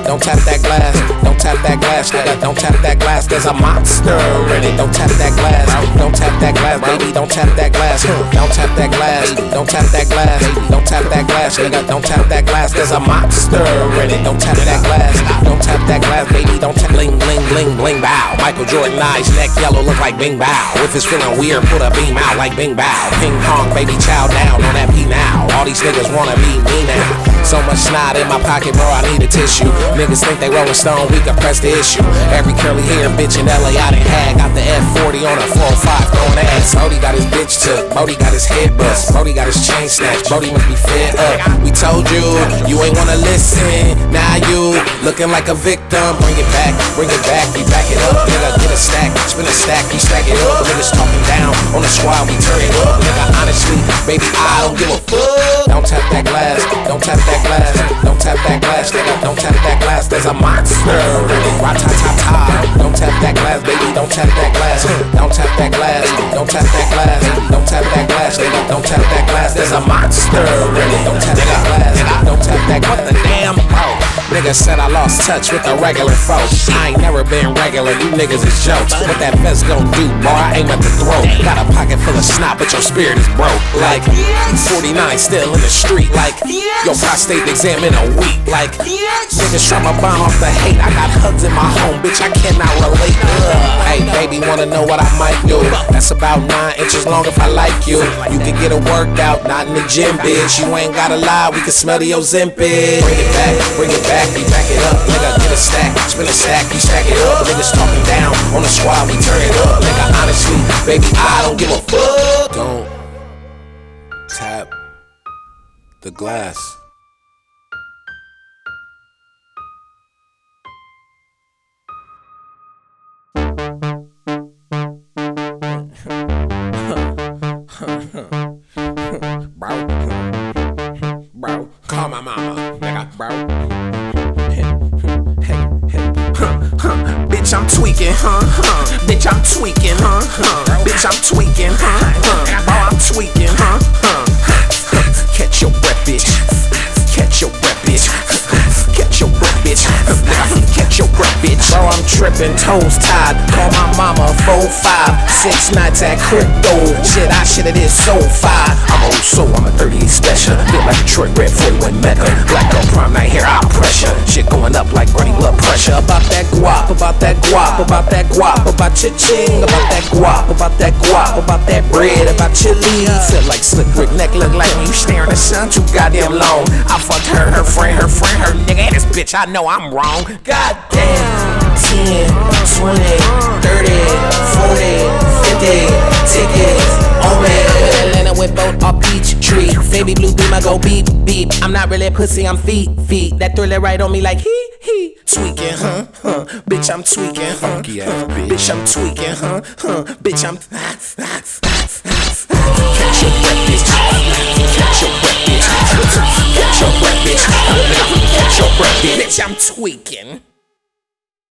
don't tap that glass. Don't tap that glass, nigga, don't tap that glass. There's a monster in it. Don't tap that glass. Don't tap that glass, baby. Don't tap that glass. Don't tap that glass. Don't tap that glass. Don't tap that glass, nigga. Don't tap that glass. There's a monster in it. Don't tap that glass. Don't tap that glass, baby. Don't tap bling bling bling bling bow. Michael Jordan eyes, neck yellow, look like Bing Bow. If it's feeling weird, put a beam out like Bing Bow. Ping pong, baby, chow down on that P now. All these niggas wanna be me now. So much snot in my pocket, bro, I need a tissue. Niggas think they Rolling Stone, we can press the issue. Every curly hair bitch in LA I done had. Got the F40 on a 405 throwing ass. Brody got his bitch took, Brody got his head bust, Brody got his chain snatched, Brody must be fed up. We told you, you ain't wanna listen. Now you looking like a victim. Bring it back, we back it up. Nigga, get a stack, spin a stack, we stack it up. Niggas talking down on the squad, we turn it up. Nigga, honestly, baby, I don't give a fuck. Don't tap that glass, don't tap that glass, don't tap that glass, nigga, don't tap that glass. There's a monster in it. Ra-ta-ta-ta. Don't tap that glass, baby, don't tap that glass. Don't tap that glass, don't tap that glass. Don't tap that glass, nigga, don't tap that glass. There's a monster in it. Don't tap that glass, don't tap that glass. What the damn? Nigga said I lost touch with the regular folks. I ain't never been regular, you niggas is jokes. What that vest gon' do, boy, I aim at the throat. Got a pocket full of snot, but your spirit is broke. Like, 49 still in the street. Like, your prostate exam in a week. Like, niggas try my bomb off the hate. I got hugs in my home, bitch, I cannot relate. Hey, baby, wanna know what I might do? That's about 9 inches long if I like you. You can get a workout, not in the gym, bitch. You ain't gotta lie, we can smell the Ozempic. Bring it back, we back it up. Nigga, get a stack, spin a stack, we stack it up. Niggas talking down on the squad, we turn it up. Nigga, honestly, baby, I don't give a fuck. Don't tap the glass. Bro, call my mama, nigga, bro. Bitch, I'm tweaking, bitch, I'm tweaking, bitch, I'm tweaking, bro, I'm tweaking, Catch your breath, bitch. Catch your breath, bitch. Catch your breath, bitch. Catch your breath, bitch. Bro, I'm tripping, toes tied. Call my mama, 4-5, 6 nights at crypto. Shit, I shoulda did so fire. I'm old soul, I'm a 38 special. Feel like Detroit Red 41 Mecca. Black girl prom night here, I'll pressure. Shit going up like running blood pressure. About that guap, about that guap, about that guap, about cha-ching, about that guap, about that guap, about that bread, about your lead. Feel like Slick Rick neck look like when you staring at the sun too goddamn long. I fucked her, her friend, her nigga, and this bitch, I know I'm wrong. Goddamn, 10, 20, 30, 40, 50 tickets on me. Atlanta with both off Peachtree. Baby blue beam, I go beep, beep. I'm not really a pussy, I'm feet. That thriller right on me like he. Tweaking, bitch, I'm tweaking, funky ass bitch. Bitch, I'm tweaking, bitch, I'm catch your breath, bitch. Catch your breath, bitch. Catch your breath, bitch. Catch your breath, bitch. I'm tweaking.